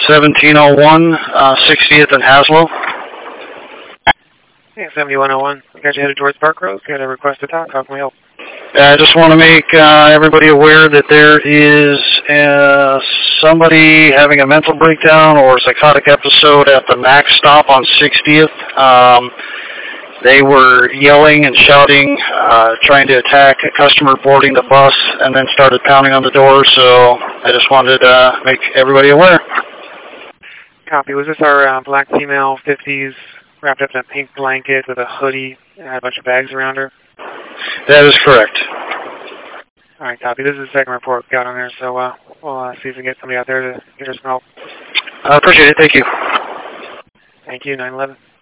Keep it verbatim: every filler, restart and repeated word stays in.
seventeen oh one, uh, sixtieth and Haslow. Yeah, seventy-one oh one. We got you headed towards Park Rose. Got a request to talk. How can we help? I just want to make uh, everybody aware that there is uh, somebody having a mental breakdown or psychotic episode at the Max stop on sixtieth. Um, they were yelling and shouting, uh, trying to attack a customer boarding the bus, and then started pounding on the door. So I just wanted to uh, make everybody aware. Copy. Was this our uh, black female, fifties, wrapped up in a pink blanket with a hoodie and had a bunch of bags around her? That is correct. All right, copy. This is the second report we got on there, so uh, we'll uh, see if we can get somebody out there to get her some help. I appreciate it. Thank you. Thank you, nine eleven.